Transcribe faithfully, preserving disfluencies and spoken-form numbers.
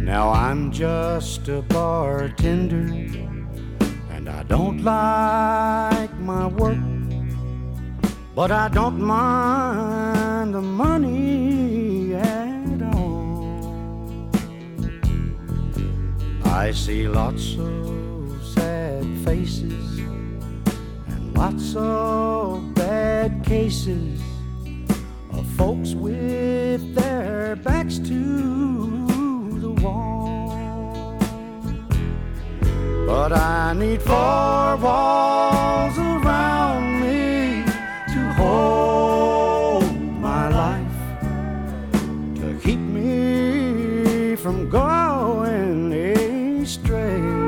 Now I'm just a bartender, and I don't like my work, but I don't mind the money at all. I see lots of sad faces and lots of bad cases of folks with their backs to the wall. But I need four walls around me to hold my life, to keep me from going astray.